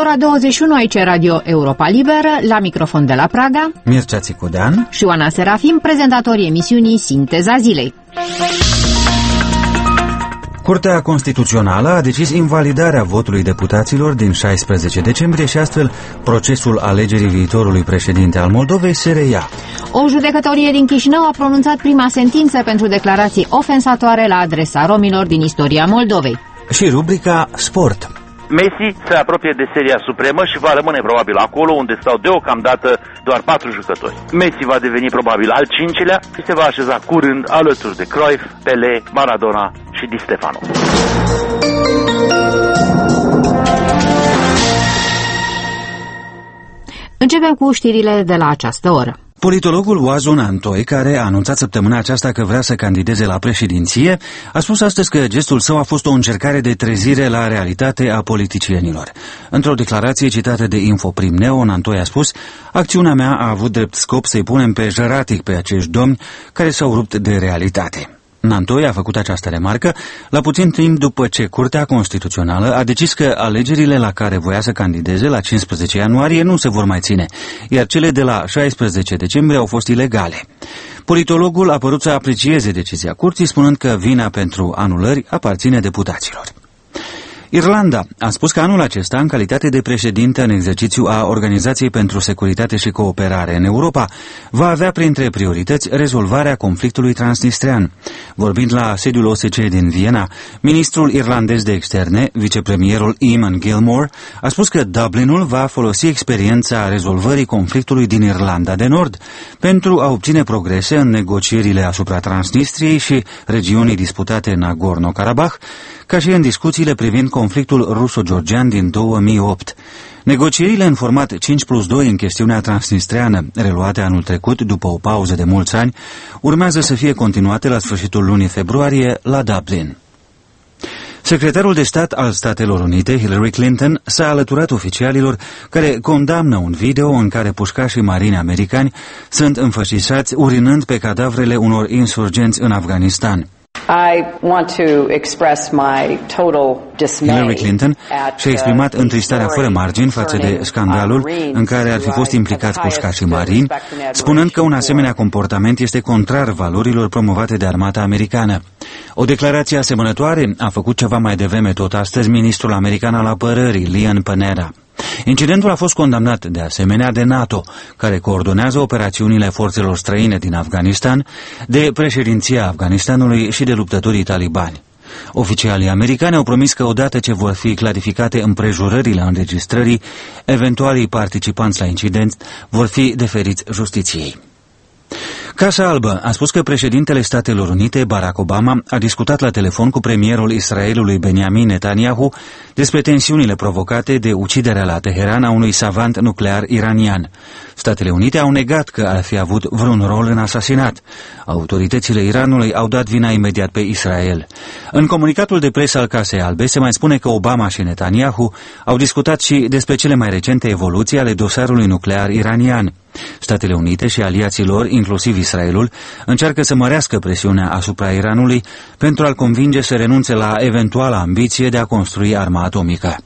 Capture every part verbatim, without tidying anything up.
ora douăzeci și unu aici Radio Europa Liberă, la microfon de la Praga, Mircea Țicudean și Oana Serafim, prezentatorii emisiunii Sinteza Zilei. Curtea Constituțională a decis invalidarea votului deputaților din șaisprezece decembrie și astfel procesul alegerii viitorului președinte al Moldovei se reia. O judecătorie din Chișinău a pronunțat prima sentință pentru declarații ofensatoare la adresa romilor din istoria Moldovei. Și rubrica Sport. Messi se apropie de seria supremă și va rămâne probabil acolo unde stau deocamdată doar patru jucători. Messi va deveni probabil al cincilea și se va așeza curând alături de Cruyff, Pelé, Maradona și Di Stefano. Începem cu știrile de la această oră. Politologul Oazon Antoi, care a anunțat săptămâna aceasta că vrea să candideze la președinție, a spus astăzi că gestul său a fost o încercare de trezire la realitate a politicienilor. Într-o declarație citată de Infoprim Neo, Antoi a spus: acțiunea mea a avut drept scop să-i punem pe jăratic pe acești domni care s-au rupt de realitate. Nantoi a făcut această remarcă la puțin timp după ce Curtea Constituțională a decis că alegerile la care voia să candideze la cincisprezece ianuarie nu se vor mai ține, iar cele de la șaisprezece decembrie au fost ilegale. Politologul a părut să aprecieze decizia Curții, spunând că vina pentru anulări aparține deputaților. Irlanda a spus că anul acesta, în calitate de președinte în exercițiu a Organizației pentru Securitate și Cooperare în Europa, va avea printre priorități rezolvarea conflictului transnistrean. Vorbind la sediul O S C E din Viena, ministrul irlandez de externe, vicepremierul Eamon Gilmore, a spus că Dublinul va folosi experiența rezolvării conflictului din Irlanda de Nord pentru a obține progrese în negocierile asupra Transnistriei și regiunii disputate Nagorno-Karabakh, ca și în discuțiile privind conflictul ruso-georgian din două mii opt. Negocierile în format cinci plus doi în chestiunea transnistreană, reluate anul trecut după o pauză de mulți ani, urmează să fie continuate la sfârșitul lunii februarie la Dublin. Secretarul de stat al Statelor Unite, Hillary Clinton, s-a alăturat oficialilor care condamnă un video în care pușcașii marini americani sunt înfășișați urinând pe cadavrele unor insurgenți în Afganistan. I want to express my total dismay. Hillary Clinton și-a exprimat întristarea fără margini față de scandalul în care ar fi fost implicați pușcașii marini, spunând că un asemenea comportament este contrar valorilor promovate de armata americană. O declarație asemănătoare a făcut ceva mai devreme tot astăzi ministrul american al apărării, Leon Panetta. Incidentul a fost condamnat de asemenea de NATO, care coordonează operațiunile forțelor străine din Afganistan, de președinția Afganistanului și de luptătorii talibani. Oficialii americani au promis că odată ce vor fi clarificate împrejurările înregistrării, eventualii participanți la incident vor fi deferiți justiției. Casa Albă a spus că președintele Statelor Unite, Barack Obama, a discutat la telefon cu premierul Israelului Benjamin Netanyahu despre tensiunile provocate de uciderea la Teheran a unui savant nuclear iranian. Statele Unite au negat că ar fi avut vreun rol în asasinat. Autoritățile Iranului au dat vina imediat pe Israel. În comunicatul de presă al Casei Albe se mai spune că Obama și Netanyahu au discutat și despre cele mai recente evoluții ale dosarului nuclear iranian. Statele Unite și aliații lor, inclusiv Israelul, încearcă să mărească presiunea asupra Iranului pentru a-l convinge să renunțe la eventuala ambiție de a construi arma atomică.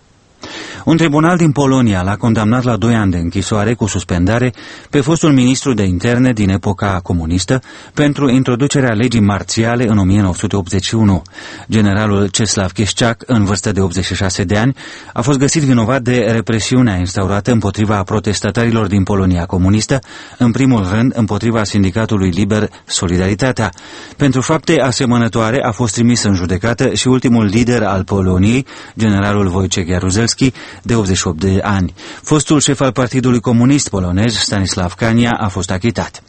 Un tribunal din Polonia l-a condamnat la doi ani de închisoare cu suspendare pe fostul ministru de interne din epoca comunistă pentru introducerea legii marțiale în o mie nouă sute optzeci și unu. Generalul Czesław Kiszczak, în vârstă de optzeci și șase de ani, a fost găsit vinovat de represiunea instaurată împotriva protestatarilor din Polonia comunistă, în primul rând împotriva sindicatului liber Solidaritatea. Pentru fapte asemănătoare a fost trimis în judecată și ultimul lider al Poloniei, generalul Wojciech Jaruzelski, de optzeci și opt de ani. Fostul șef al Partidului Comunist polonez, Stanislav Kania, a fost achitat.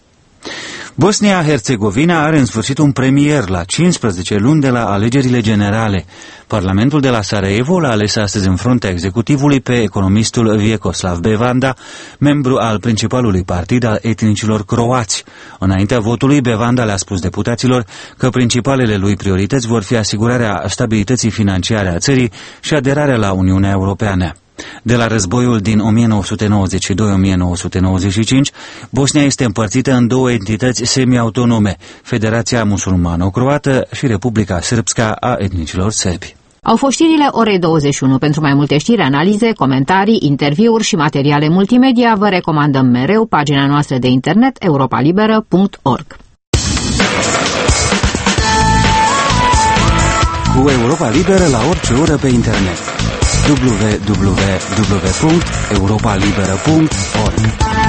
Bosnia-Herzegovina are în sfârșit un premier la cincisprezece luni de la alegerile generale. Parlamentul de la Sarajevo l-a ales astăzi în fruntea executivului pe economistul Vjekoslav Bevanda, membru al principalului partid al etnicilor croați. Înaintea votului, Bevanda le-a spus deputaților că principalele lui priorități vor fi asigurarea stabilității financiare a țării și aderarea la Uniunea Europeană. De la războiul din o mie nouă sute nouăzeci și doi - o mie nouă sute nouăzeci și cinci, Bosnia este împărțită în două entități semi-autonome, Federația Musulmano-Croată și Republica Srpska a etnicilor sârbi. Au fost știrile orei douăzeci și unu. Pentru mai multe știri, analize, comentarii, interviuri și materiale multimedia, vă recomandăm mereu pagina noastră de internet europa liberă punct org. Cu Europa Liberă la orice oră pe internet. w w w punct europa liberă punct org.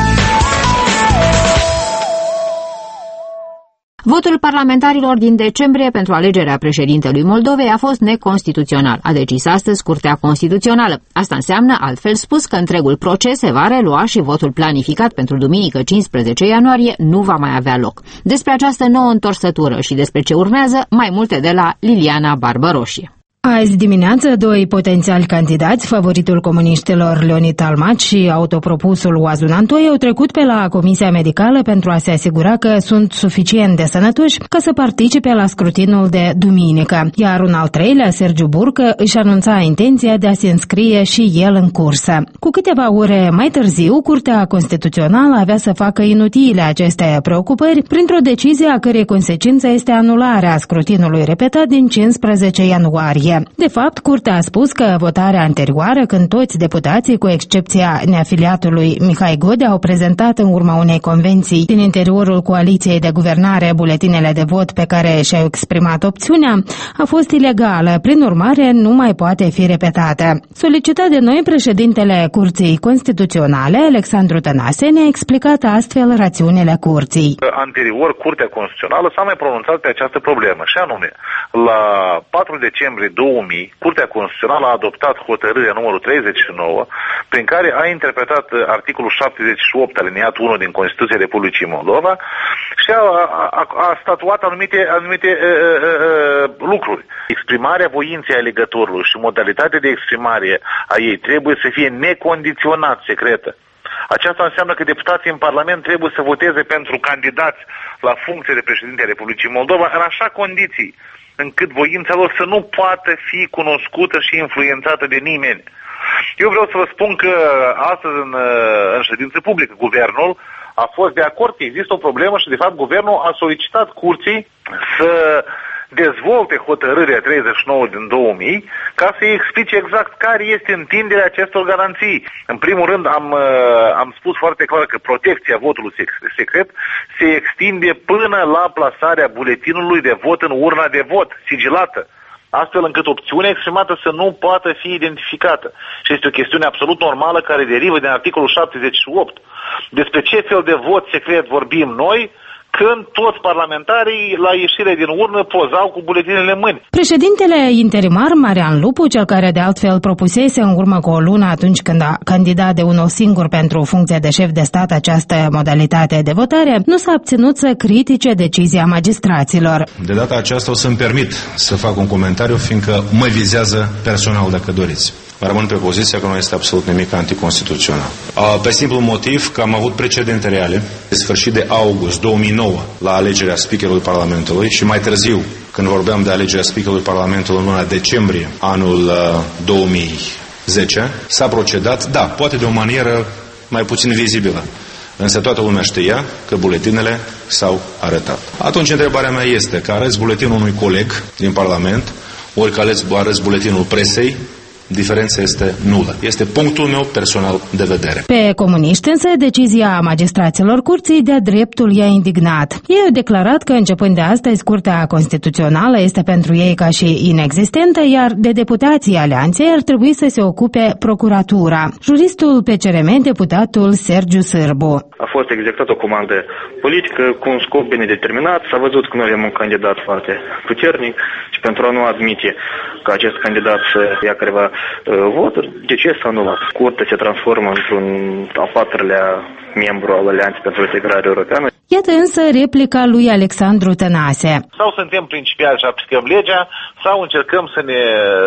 Votul parlamentarilor din decembrie pentru alegerea președintelui Moldovei a fost neconstituțional, a decis astăzi Curtea Constituțională. Asta înseamnă, altfel spus, că întregul proces se va relua și votul planificat pentru duminică cincisprezece ianuarie nu va mai avea loc. Despre această nouă întorsătură și despre ce urmează, mai multe de la Liliana Barbăroșie. Azi dimineață, doi potențiali candidați, favoritul comuniștilor Leonid Talmat și autopropusul Oazun Antoi, au trecut pe la Comisia Medicală pentru a se asigura că sunt suficient de sănătoși ca să participe la scrutinul de duminică, iar un al treilea, Sergiu Burcă, își anunța intenția de a se înscrie și el în cursă. Cu câteva ore mai târziu, Curtea Constituțională avea să facă inutile aceste preocupări printr-o decizie a cărei consecință este anularea scrutinului repetat din cincisprezece ianuarie. De fapt, Curtea a spus că votarea anterioară, când toți deputații, cu excepția neafiliatului Mihai Godea, au prezentat în urma unei convenții din interiorul coaliției de guvernare buletinele de vot pe care și-au exprimat opțiunea, a fost ilegală, prin urmare nu mai poate fi repetată. Solicitat de noi, președintele Curții Constituționale, Alexandru Tănase, ne-a explicat astfel rațiunile Curții. Anterior, Curtea Constituțională s-a mai pronunțat pe această problemă, și anume, la patru decembrie două mii, Curtea Constituțională a adoptat hotărârea numărul treizeci și nouă, prin care a interpretat articolul șaptezeci și opt alineatul unu din Constituția Republicii Moldova și a, a, a statuat anumite, anumite uh, uh, lucruri. Exprimarea voinței alegătorului și modalitatea de exprimare a ei trebuie să fie necondiționat secretă. Aceasta înseamnă că deputații în Parlament trebuie să voteze pentru candidați la funcție de președinte a Republicii Moldova în așa condiții încât voința lor să nu poată fi cunoscută și influențată de nimeni. Eu vreau să vă spun că astăzi în, în ședință publică guvernul a fost de acord că există o problemă și de fapt guvernul a solicitat curții să dezvolte hotărârea treizeci și nouă din două mii ca să-i explice exact care este întinderea acestor garanții. În primul rând am, am spus foarte clar că protecția votului secret se extinde până la plasarea buletinului de vot în urna de vot, sigilată, astfel încât opțiunea exprimată să nu poată fi identificată. Și este o chestiune absolut normală care derivă din articolul șaptezeci și opt. Despre ce fel de vot secret vorbim noi când toți parlamentarii la ieșire din urnă pozau cu buletinele în mâini. Președintele interimar Marian Lupu, cel care de altfel propusese în urmă cu o lună atunci când a candidat de unul singur pentru funcția de șef de stat această modalitate de votare, nu s-a abținut să critique decizia magistraților. De data aceasta o să-mi permit să fac un comentariu, fiindcă mă vizează personal, dacă doriți. Rămân pe poziția că nu este absolut nimic anticonstituțional. Pe simplu motiv că am avut precedente reale, de sfârșit de august două mii nouă, la alegerea speakerului Parlamentului și mai târziu, când vorbeam de alegerea speakerului Parlamentului în luna decembrie anul două mii zece, s-a procedat, da, poate de o manieră mai puțin vizibilă, însă toată lumea știa că buletinele s-au arătat. Atunci întrebarea mea este că arăți buletinul unui coleg din Parlament, ori că arăți buletinul presei, diferența este nulă. Este punctul meu personal de vedere. Pe comuniști însă, decizia magistraților curții de-a dreptul i-a indignat. Ei au declarat că începând de astăzi Curtea Constituțională este pentru ei ca și inexistentă, iar de deputații alianței ar trebui să se ocupe procuratura. Juristul P C R M, deputatul Sergiu Sârbu. A fost executată o comandă politică cu un scop bine determinat. S-a văzut că noi avem un candidat foarte puternic și pentru a nu admite că acest candidat să ia careva voturi, de ce s-a anulat? Curtea se transformă într-un al patrulea membru al Alianței pentru Integrare Europeană. Iată însă replica lui Alexandru Tănase. Sau suntem principiali și aplicăm legea, sau încercăm să ne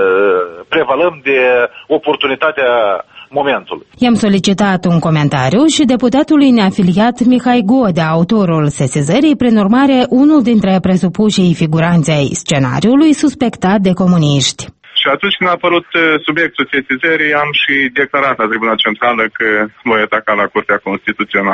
prevalăm de oportunitatea momentului. I-am solicitat un comentariu și deputatului neafiliat Mihai Godea, autorul sesizării, prin urmare unul dintre presupușii figuranței ai scenariului suspectat de comuniști. Și atunci când a apărut subiectul sesizării, am și declarat la Tribuna Centrală că voi ataca la Curtea Constituțională.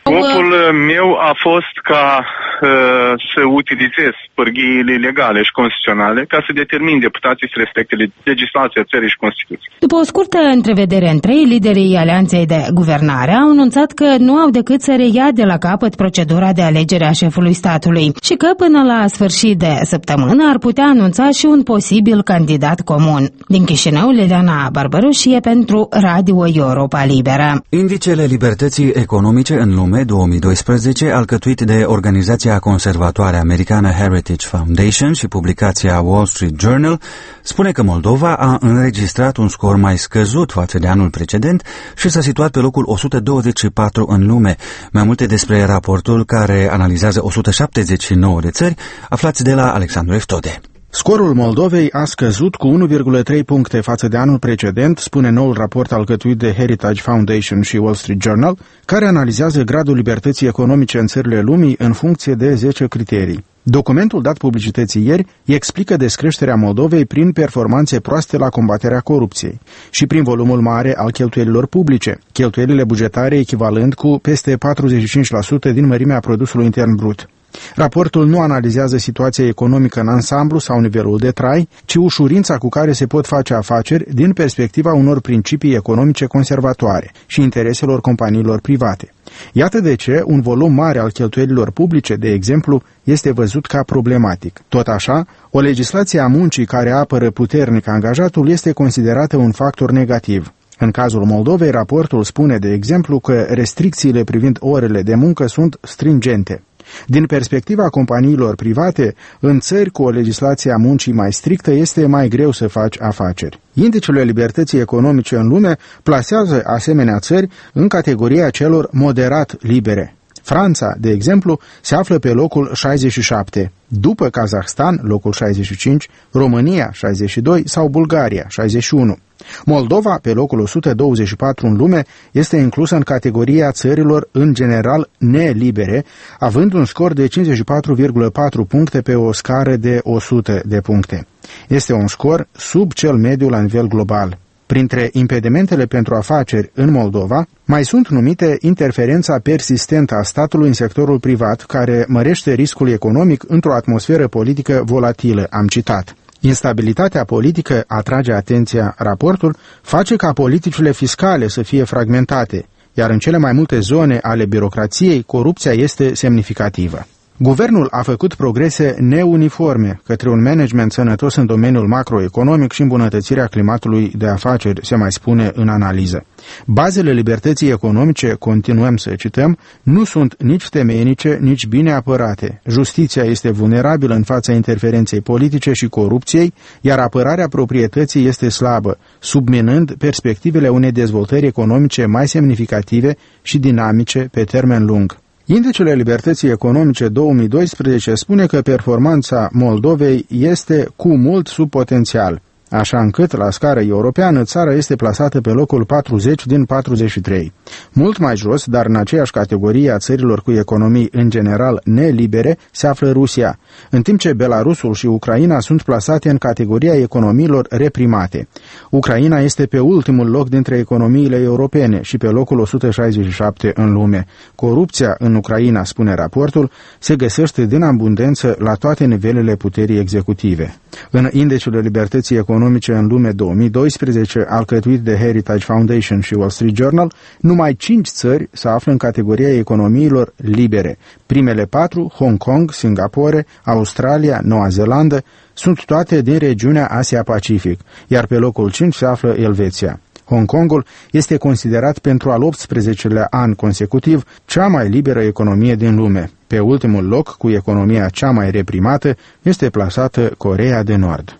Scopul meu a fost ca uh, să utilizez pârghiile legale și constituționale ca să determin deputații să respecte legislația țării și Constituția. După o scurtă întrevedere între ei, liderii Alianței de Guvernare au anunțat că nu au decât să reia de la capăt procedura de alegere a șefului statului și că până la sfârșit de săptămână ar putea anunța și un posibil candidat comun. Din Chișinău, Liliana Barbaroșie pentru Radio Europa Liberă. Indicele libertății economice în lume două mii doisprezece, alcătuit de organizația conservatoare americană Heritage Foundation și publicația Wall Street Journal, spune că Moldova a înregistrat un scor mai scăzut față de anul precedent și s-a situat pe locul o sută douăzeci și patru în lume. Mai multe despre raportul care analizează o sută șaptezeci și nouă de țări, aflați de la Alexandru Eftode. Scorul Moldovei a scăzut cu unu virgulă trei puncte față de anul precedent, spune noul raport alcătuit de Heritage Foundation și Wall Street Journal, care analizează gradul libertății economice în țările lumii în funcție de zece criterii. Documentul dat publicității ieri explică descreșterea Moldovei prin performanțe proaste la combaterea corupției și prin volumul mare al cheltuielilor publice, cheltuielile bugetare echivalând cu peste patruzeci și cinci la sută din mărimea produsului intern brut. Raportul nu analizează situația economică în ansamblu sau nivelul de trai, ci ușurința cu care se pot face afaceri din perspectiva unor principii economice conservatoare și intereselor companiilor private. Iată de ce un volum mare al cheltuielilor publice, de exemplu, este văzut ca problematic. Tot așa, o legislație a muncii care apără puternic angajatul este considerată un factor negativ. În cazul Moldovei, raportul spune, de exemplu, că restricțiile privind orele de muncă sunt stringente. Din perspectiva companiilor private, în țări cu o legislație a muncii mai strictă este mai greu să faci afaceri. Indicele libertății economice în lume plasează asemenea țări în categoria celor moderat libere. Franța, de exemplu, se află pe locul șaizeci și șapte, după Kazahstan, locul șaizeci și cinci, România, șaizeci și doi sau Bulgaria, șaizeci și unu. Moldova, pe locul o sută douăzeci și patru în lume, este inclusă în categoria țărilor în general nelibere, având un scor de cincizeci și patru virgulă patru puncte pe o scară de o sută de puncte. Este un scor sub cel mediu la nivel global. Printre impedimentele pentru afaceri în Moldova, mai sunt numite interferența persistentă a statului în sectorul privat, care mărește riscul economic într-o atmosferă politică volatilă, am citat. Instabilitatea politică, atrage atenția raportul, face ca politicile fiscale să fie fragmentate, iar în cele mai multe zone ale birocrației, corupția este semnificativă. Guvernul a făcut progrese neuniforme către un management sănătos în domeniul macroeconomic și îmbunătățirea climatului de afaceri, se mai spune în analiză. Bazele libertății economice, continuăm să cităm, nu sunt nici temeinice, nici bine apărate. Justiția este vulnerabilă în fața interferenței politice și corupției, iar apărarea proprietății este slabă, subminând perspectivele unei dezvoltări economice mai semnificative și dinamice pe termen lung. Indicele libertății economice două mii doisprezece spune că performanța Moldovei este cu mult sub potențial, așa încât, la scară europeană, țara este plasată pe locul patruzeci din patruzeci și trei. Mult mai jos, dar în aceeași categorie a țărilor cu economii în general nelibere, se află Rusia, în timp ce Belarusul și Ucraina sunt plasate în categoria economiilor reprimate. Ucraina este pe ultimul loc dintre economiile europene și pe locul o sută șaizeci și șapte în lume. Corupția în Ucraina, spune raportul, se găsește din abundență la toate nivelele puterii executive. În indicele libertății economice în lume două mii doisprezece, alcătuit de Heritage Foundation și Wall Street Journal, numai cinci țări se află în categoria economiilor libere. Primele patru, Hong Kong, Singapore, Australia, Noua Zeelandă, sunt toate din regiunea Asia-Pacific, iar pe locul cinci se află Elveția. Hong Kongul este considerat pentru al optsprezecelea an consecutiv cea mai liberă economie din lume. Pe ultimul loc, cu economia cea mai reprimată, este plasată Coreea de Nord.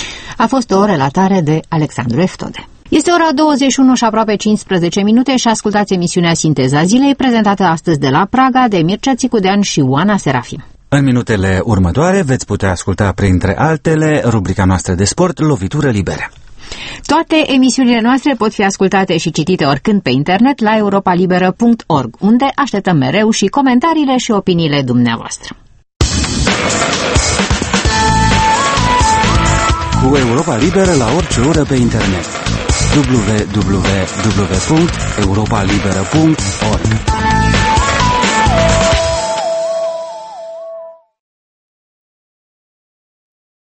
A fost o relatare de Alexandru Eftode. Este ora douăzeci și unu și aproape cincisprezece minute și ascultați emisiunea Sinteza Zilei, prezentată astăzi de la Praga de Mircea Țicudean și Oana Serafim. În minutele următoare veți putea asculta, printre altele, rubrica noastră de sport, Lovitură Liberă. Toate emisiunile noastre pot fi ascultate și citite oricând pe internet la europa liberă punct org, unde așteptăm mereu și comentariile și opiniile dumneavoastră. Cu Europa Liberă la orice oră pe internet. w w w punct europa liberă punct org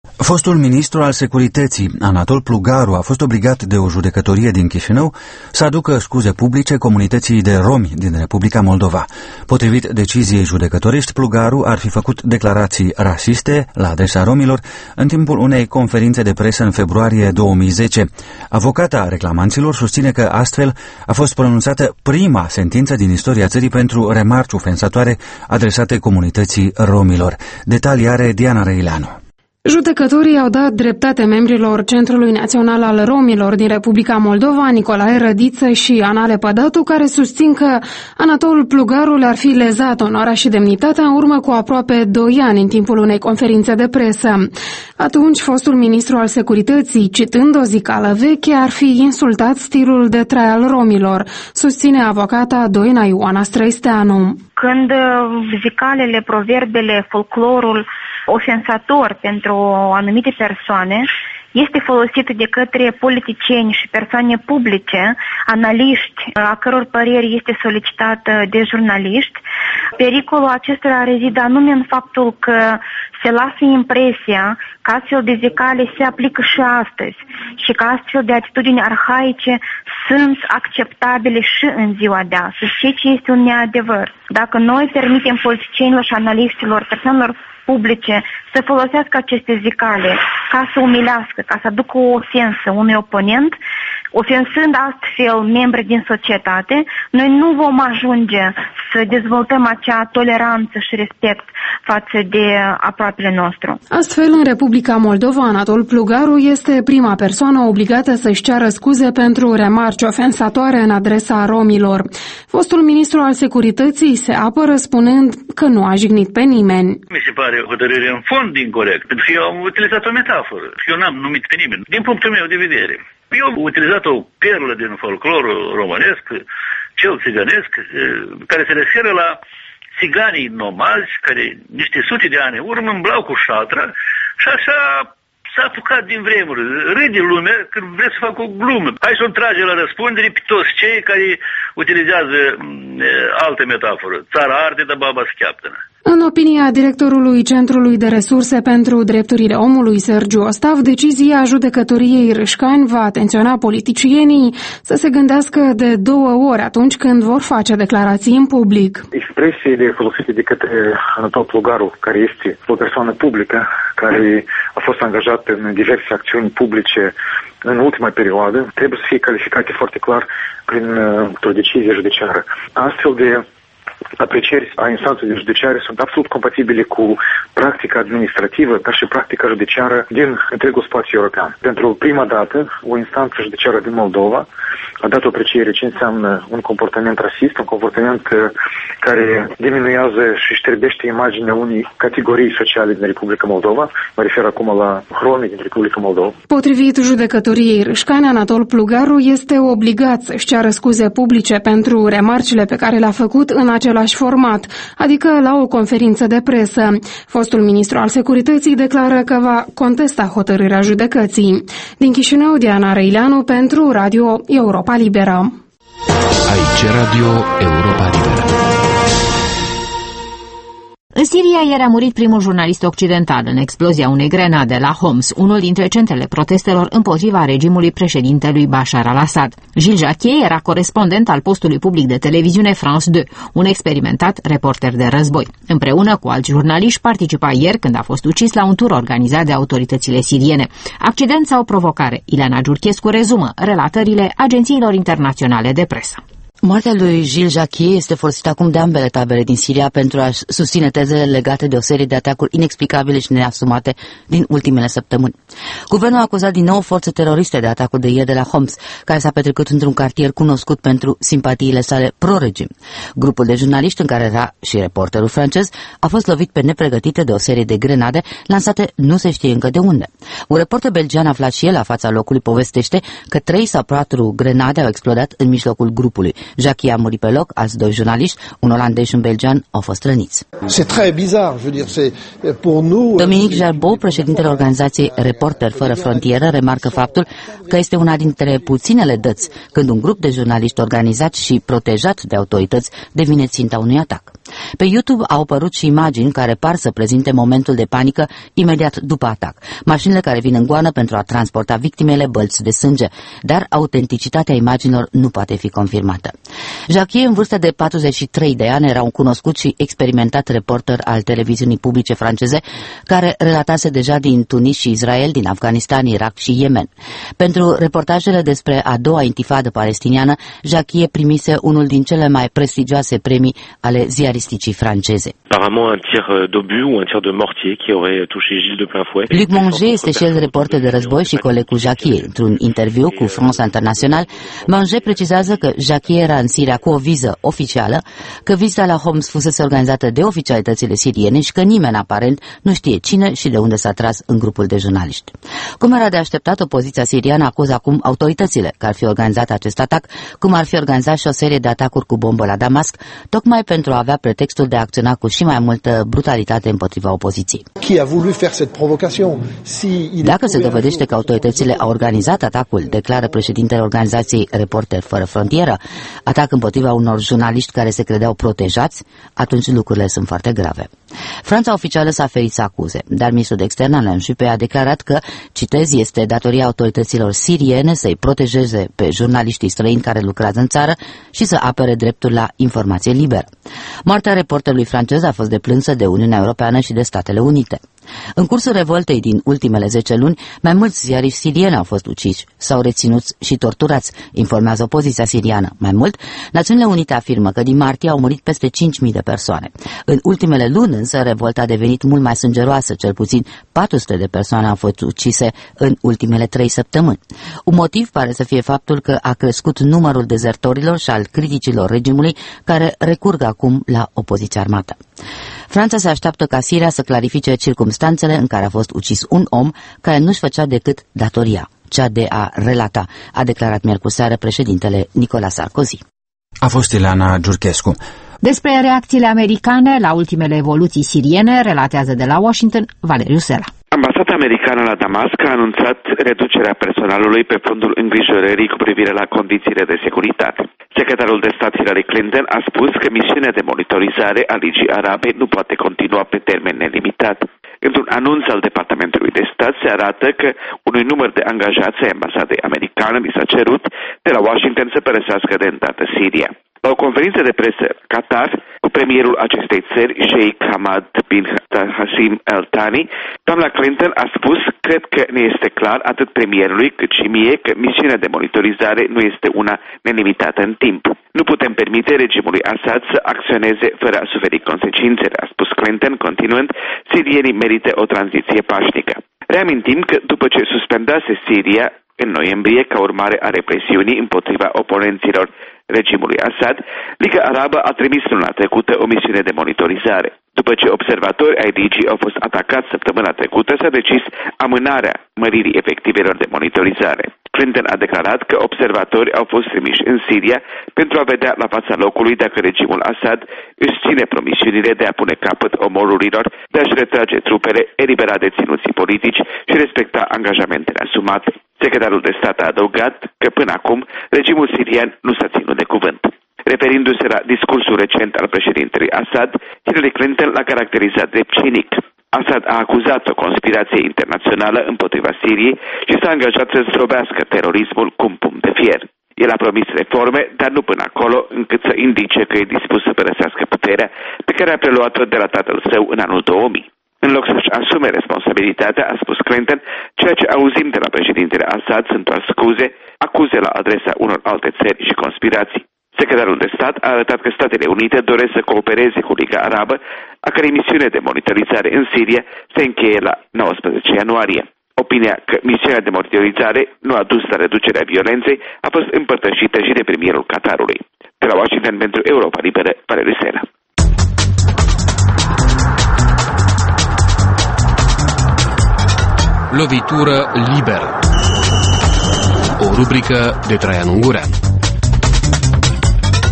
Fostul ministru al securității, Anatol Plugaru, a fost obligat de o judecătorie din Chișinău să aducă scuze publice comunității de romi din Republica Moldova. Potrivit deciziei judecătorești, Plugaru ar fi făcut declarații rasiste la adresa romilor în timpul unei conferințe de presă în februarie două mii zece. Avocata reclamanților susține că astfel a fost pronunțată prima sentință din istoria țării pentru remarci ofensatoare adresate comunității romilor. Detalii are Diana Răileanu. Judecătorii au dat dreptate membrilor Centrului Național al Romilor din Republica Moldova, Nicolae Rădiță și Ana Lepădatu, care susțin că Anatol Plugaru le-ar fi lezat onoarea și demnitatea în urmă cu aproape doi ani în timpul unei conferințe de presă. Atunci, fostul ministru al securității, citând o zicală veche, ar fi insultat stilul de trai al romilor, susține avocata Doina Ioana Străisteanu. Când zicalele, proverbele, folclorul ofensator pentru anumite persoane este folosit de către politicieni și persoane publice, analiști, a căror păreri este solicitată de jurnaliști, pericolul acestora rezidă anume în faptul că se lasă impresia că astfel de zicale se aplică și astăzi și că astfel de atitudini arhaice sunt acceptabile și în ziua de astăzi, ceea ce este un neadevăr. Dacă noi permitem politicienilor și analiștilor, persoanelor publice să folosească aceste zicale ca să umilească, ca să aducă o ofensă unui oponent, ofensând astfel membri din societate, noi nu vom ajunge să dezvoltăm acea toleranță și respect față de aproapele nostru. Astfel, în Republica Moldova, Anatol Plugaru este prima persoană obligată să-și ceară scuze pentru remarci ofensatoare în adresa romilor. Fostul ministru al securității se apără spunând că nu a jignit pe nimeni. Mi se pare o hotărâre în fond incorect, pentru că eu am utilizat o metaforă. Eu n-am numit pe nimeni. Din punctul meu de vedere, eu am utilizat o perlă din folclorul românesc, cel țigănesc, care se referă la țiganii nomazi, care niște sute de ani în urmă îmblau cu șatra și așa s-a apucat din vremuri. Râde lumea când vrea să facă o glumă. Hai să-l trage la răspundere pe toți cei care utilizează e, altă metaforă. Țara arde, dar baba scheaptă-nă. În opinia directorului Centrului de Resurse pentru Drepturile Omului, Sergiu Ostav, decizia judecătoriei Râșcani va atenționa politicienii să se gândească de două ori atunci când vor face declarații în public. Expresiile folosite de către Anatol Plugaru, care este o persoană publică, care a fost angajat în diverse acțiuni publice în ultima perioadă, trebuie să fie calificate foarte clar prin o decizie judiciară. Astfel de aprecieri a instanței judiciare sunt absolut compatibile cu practica administrativă, dar și practica judiciară din întregul spațiu european. Pentru prima dată, o instanță judiciară din Moldova a dat o apreciere ce înseamnă un comportament rasist, un comportament care diminuează și șterbește imaginea unei categorii sociale din Republica Moldova. Mă refer acum la romii din Republica Moldova. Potrivit judecătoriei Râșcani, Anatol Plugaru este obligat să-și ceară scuze publice pentru remarcile pe care le-a făcut în același format, adică la o conferință de presă. Fostul ministru al securității declară că va contesta hotărârea judecății. Din Chișinău, Diana Răileanu pentru Radio Europa Liberă. Aici Radio Europa Liberă. În Siria ieri a murit primul jurnalist occidental în explozia unei grenade la Homs, unul dintre centrele protestelor împotriva regimului președintelui Bashar al-Assad. Gilles Jacquier era corespondent al postului public de televiziune France doi, un experimentat reporter de război. Împreună cu alți jurnaliști participa ieri când a fost ucis la un tur organizat de autoritățile siriene. Accident sau provocare? Ileana Giurchescu rezumă relatările agențiilor internaționale de presă. Moartea lui Gilles Jacquier este folosită acum de ambele tabere din Siria pentru a susține tezele legate de o serie de atacuri inexplicabile și neasumate din ultimele săptămâni. Guvernul a acuzat din nou forțe teroriste de atacul de ieri de la Homs, care s-a petrecut într-un cartier cunoscut pentru simpatiile sale pro-regim. Grupul de jurnaliști, în care era și reporterul francez, a fost lovit pe nepregătite de o serie de grenade lansate nu se știe încă de unde. Un reporter belgian aflat și el la fața locului povestește că trei sau patru grenade au explodat în mijlocul grupului, Jackie a murit pe loc, alți doi jurnaliști, un olandez și un belgian, au fost răniți. Dominic Jarbeau, președintele organizației Reporteri fără frontieră, remarcă faptul că este una dintre puținele dăți când un grup de jurnaliști organizat și protejat de autorități devine ținta unui atac. Pe YouTube au apărut și imagini care par să prezinte momentul de panică imediat după atac. Mașinile care vin în goană pentru a transporta victimele bălți de sânge, dar autenticitatea imaginilor nu poate fi confirmată. Jackie, în vârstă de patruzeci și trei de ani, era un cunoscut și experimentat reporter al televiziunii publice franceze, care relatase deja din Tunis și Israel, din Afganistan, Irak și Yemen. Pentru reportajele despre a doua intifadă palestiniană, Jackie primise unul din cele mai prestigioase premii ale ziaristicii franceze. Luc Manger este și el reporter de război și coleg cu Jackie. Într-un interviu cu France International, Manger precizează că Jackie era în Siria cu o viză oficială, că vizita la Homs fusese organizată de oficialitățile siriene și că nimeni aparent nu știe cine și de unde s-a tras în grupul de jurnaliști. Cum era de așteptat, opoziția siriană acuză acum autoritățile că ar fi organizat acest atac, cum ar fi organizat și o serie de atacuri cu bombă la Damasc, tocmai pentru a avea pretextul de a acționa cu și mai multă brutalitate împotriva opoziției. Dacă se dovedește că autoritățile au organizat atacul, declară președintele organizației Reporteri fără frontieră, atac împotriva unor jurnaliști care se credeau protejați, atunci lucrurile sunt foarte grave. Franța oficială s-a ferit să acuze, dar ministrul de externe Alain Juppé a declarat că, citez, este datoria autorităților siriene să-i protejeze pe jurnaliștii străini care lucrează în țară și să apere dreptul la informație liberă. Moartea reporterului francez a fost deplânsă de Uniunea Europeană și de Statele Unite. În cursul revoltei din ultimele zece luni, mai mulți ziariști sirieni au fost uciși sau reținuți și torturați, informează opoziția siriană. Mai mult, Națiunile Unite afirmă că din martie au murit peste cinci mii de persoane. În ultimele luni, însă, revolta a devenit mult mai sângeroasă, cel puțin patru sute de persoane au fost ucise în ultimele trei săptămâni. Un motiv pare să fie faptul că a crescut numărul dezertorilor și al criticilor regimului care recurg acum la opoziția armată. Franța se așteaptă ca Siria să clarifice circumstanțele în care a fost ucis un om care nu-și făcea decât datoria, cea de a relata, a declarat miercuri seară președintele Nicolas Sarkozy. A fost Ileana Giurchescu. Despre reacțiile americane la ultimele evoluții siriene, relatează de la Washington Valeriu Sela. Ambasada americană la Damasc a anunțat reducerea personalului pe fondul îngrijorării cu privire la condițiile de securitate. Secretarul de stat Hillary Clinton a spus că misiunea de monitorizare a Ligii Arabe nu poate continua pe termen nelimitat. Într-un anunț al Departamentului de Stat se arată că unui număr de angajați ai ambasadei americane li s-a cerut de la Washington să părăsească de îndată Siria. La o conferință de presă Qatar cu premierul acestei țări, Sheikh Hamad bin Hassim Al Thani, doamna Clinton a spus: cred că ne este clar atât premierului cât și mie că misiunea de monitorizare nu este una nelimitată în timp. Nu putem permite regimului Assad să acționeze fără a suferi consecințele, a spus Clinton, continuând: sirienii merită o tranziție pașnică. Reamintim că după ce suspendase Siria în noiembrie, ca urmare a represiunii împotriva oponenților regimului Assad, Liga Arabă a trimis luna trecută o misiune de monitorizare. După ce observatori ai Ligii au fost atacați săptămâna trecută, s-a decis amânarea măririi efectivelor de monitorizare. Clinton a declarat că observatori au fost trimiși în Siria pentru a vedea la fața locului dacă regimul Assad își ține promisiunile de a pune capăt omorurilor, de a-și retrage trupele, elibera deținuții politici și respecta angajamentele asumate. Secretarul de stat a adăugat că până acum regimul sirian nu s-a ținut de cuvânt. Referindu-se la discursul recent al președintelui Assad, Hillary Clinton l-a caracterizat drept cinic. Assad a acuzat o conspirație internațională împotriva Siriei și s-a angajat să zdrobească terorismul cu un pumn de fier. El a promis reforme, dar nu până acolo încât să indice că e dispus să părăsească puterea pe care a preluat-o de la tatăl său în anul două mii. În loc să-și asume responsabilitatea, a spus Clinton, ceea ce auzim de la președintele Assad sunt doar scuze, acuze la adresa unor alte țări și conspirații. Secretarul de stat a arătat că Statele Unite doresc să coopereze cu Liga Arabă, a cărei misiune de monitorizare în Siria se încheie la nouăsprezece ianuarie. Opinia că misiunea de monitorizare nu a dus la reducerea violenței a fost împărtășită și de premierul Qatarului. De la Washington pentru Europa Liberă, Valeriu Sela. Lovitură liberă. O rubrică de Traian Ungurean.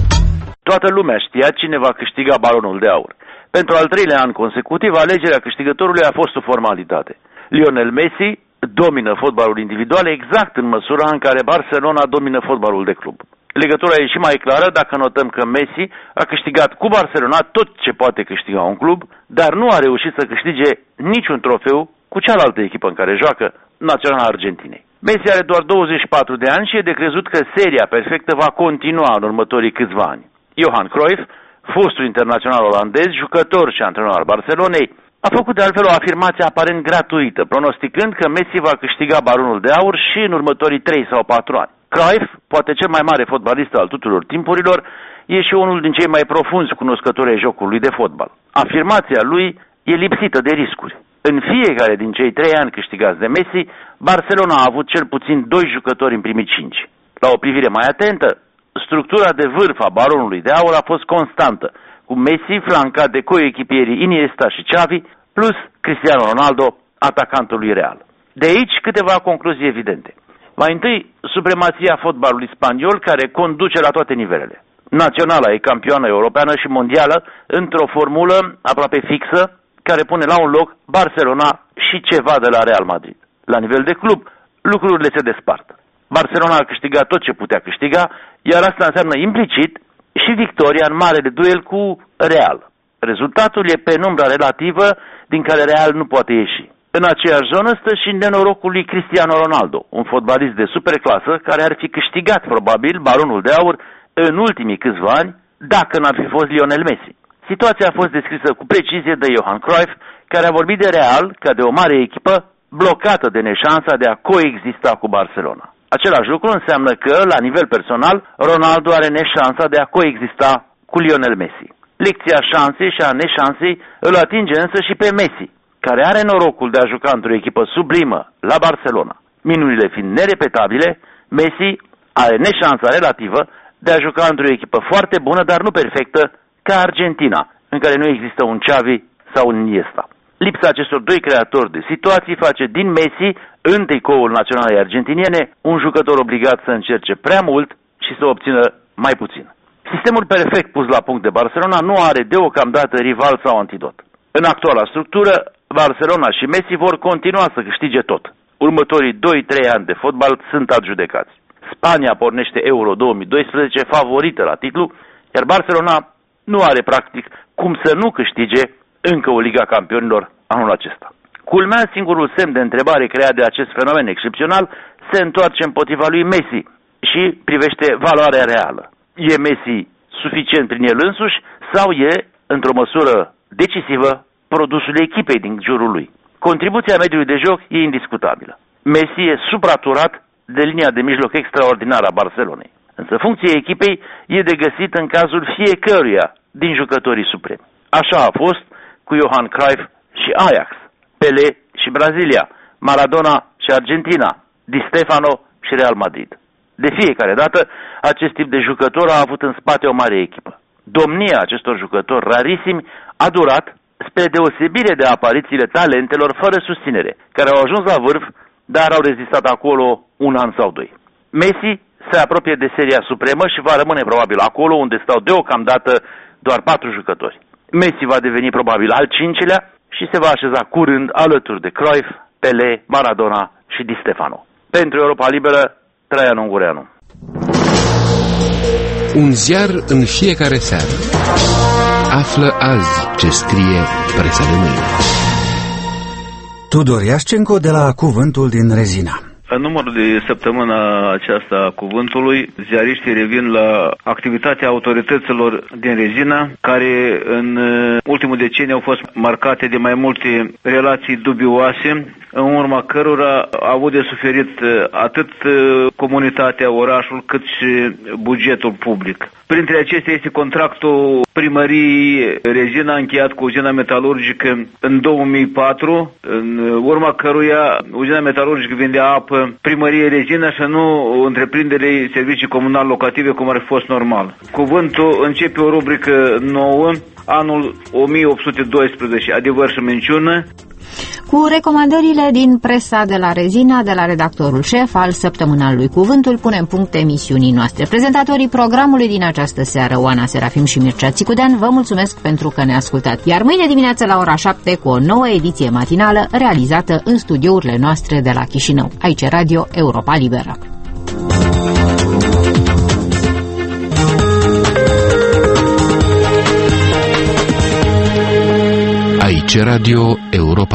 Toată lumea știa cine va câștiga balonul de aur. Pentru al treilea an consecutiv, alegerea câștigătorului a fost o formalitate. Lionel Messi domină fotbalul individual exact în măsura în care Barcelona domină fotbalul de club. Legătura e și mai clară dacă notăm că Messi a câștigat cu Barcelona tot ce poate câștiga un club, dar nu a reușit să câștige niciun trofeu cu cealaltă echipă în care joacă, Naționala Argentinei. Messi are doar douăzeci și patru de ani și e de crezut că seria perfectă va continua în următorii câțiva ani. Johan Cruyff, fostul internațional olandez, jucător și antrenor al Barcelonei, a făcut de altfel o afirmație aparent gratuită, pronosticând că Messi va câștiga balonul de aur și în următorii trei sau patru ani. Cruyff, poate cel mai mare fotbalist al tuturor timpurilor, e și unul din cei mai profunzi cunoscători ai jocului de fotbal. Afirmația lui e lipsită de riscuri. În fiecare din cei trei ani câștigați de Messi, Barcelona a avut cel puțin doi jucători în primii cinci. La o privire mai atentă, structura de vârf a balonului de aur a fost constantă, cu Messi flancat de coechipierii Iniesta și Xavi, plus Cristiano Ronaldo, atacantul lui Real. De aici câteva concluzii evidente. Mai întâi, supremația fotbalului spaniol, care conduce la toate nivelele. Naționala e campioană europeană și mondială într-o formulă aproape fixă, care pune la un loc Barcelona și ceva de la Real Madrid. La nivel de club, lucrurile se despart. Barcelona a câștigat tot ce putea câștiga, iar asta înseamnă implicit și victoria în marele duel cu Real. Rezultatul e penumbra relativă din care Real nu poate ieși. În aceeași zonă stă și nenorocul lui Cristiano Ronaldo, un fotbalist de superclasă care ar fi câștigat probabil balonul de aur în ultimii câțiva ani dacă n-ar fi fost Lionel Messi. Situația a fost descrisă cu precizie de Johan Cruyff, care a vorbit de Real ca de o mare echipă blocată de neșansa de a coexista cu Barcelona. Același lucru înseamnă că, la nivel personal, Ronaldo are neșansa de a coexista cu Lionel Messi. Lecția șansei și a neșansei îl atinge însă și pe Messi, care are norocul de a juca într-o echipă sublimă la Barcelona. Minunile fiind nerepetabile, Messi are neșansa relativă de a juca într-o echipă foarte bună, dar nu perfectă, ca Argentina, în care nu există un Xavi sau un Iniesta. Lipsa acestor doi creatori de situații face din Messi, în tricoul naționalei argentiniene, un jucător obligat să încerce prea mult și să obțină mai puțin. Sistemul perfect pus la punct de Barcelona nu are deocamdată rival sau antidot. În actuala structură, Barcelona și Messi vor continua să câștige tot. Următorii doi trei ani de fotbal sunt adjudecați. Spania pornește Euro două mii doisprezece favorită la titlu, iar Barcelona nu are practic cum să nu câștige încă o Liga Campionilor anul acesta. Culmea, singurul semn de întrebare creat de acest fenomen excepțional se întoarce împotriva lui Messi și privește valoarea reală. E Messi suficient prin el însuși sau e, într-o măsură decisivă, produsul echipei din jurul lui? Contribuția mediului de joc e indiscutabilă. Messi e supraturat de linia de mijloc extraordinară a Barcelonei. Însă funcția echipei e de găsit în cazul fiecăruia din jucătorii supremi. Așa a fost cu Johan Cruyff și Ajax, Pelé și Brazilia, Maradona și Argentina, Di Stefano și Real Madrid. De fiecare dată, acest tip de jucător a avut în spate o mare echipă. Domnia acestor jucători rarisimi a durat, spre deosebire de aparițiile talentelor fără susținere, care au ajuns la vârf, dar au rezistat acolo un an sau doi. Messi se apropie de seria supremă și va rămâne probabil acolo unde stau deocamdată doar patru jucători. Messi va deveni probabil al cincilea și se va așeza curând alături de Cruyff, Pelé, Maradona și Di Stefano. Pentru Europa Liberă, Traian Ungureanu. Un ziar în fiecare seară. Află azi ce scrie presa de mâine. Tudor Iașcenco de la Cuvântul din Rezina. În numărul de săptămână aceasta a Cuvântului, ziariștii revin la activitatea autorităților din Rezina, care în ultimul deceniu au fost marcate de mai multe relații dubioase, în urma cărora a avut de suferit atât comunitatea, orașul, cât și bugetul public. Printre acestea este contractul primăriei Rezina încheiat cu uzina metalurgică în două mii patru, în urma căruia uzina metalurgică vindea apă primăriei Rezina și nu întreprinderii servicii comunale locative, cum ar fi fost normal. Cuvântul începe o rubrică nouă, anul o mie opt sute doisprezece, adevăr și minciună. Cu recomandările din presa de la Rezina, de la redactorul șef al săptămânalului Cuvântul, punem punct emisiunii noastre. Prezentatorii programului din această seară, Oana Serafim și Mircea Țicudean, vă mulțumesc pentru că ne ascultat. Iar mâine dimineață la ora șapte cu o nouă ediție matinală realizată în studiourile noastre de la Chișinău. Aici Radio Europa Liberă. Aici Radio Europa